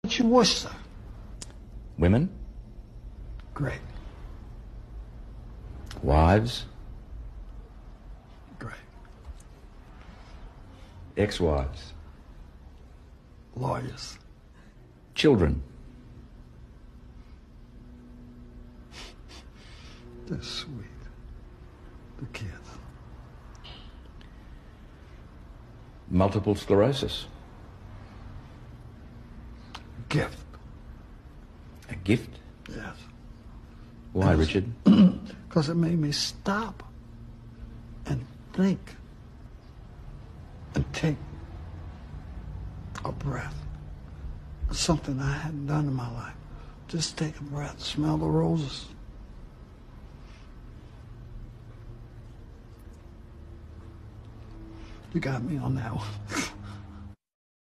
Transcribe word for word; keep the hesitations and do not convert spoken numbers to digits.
What you wish, sir? Women? Great. Wives? Great. Ex-wives? Lawyers. Children? They're sweet. The kids. Multiple sclerosis? Gift. A gift? Yes. Why, Richard? Because it made me stop and think and take a breath. Something I hadn't done in my life. Just take a breath, smell the roses. You got me on that one.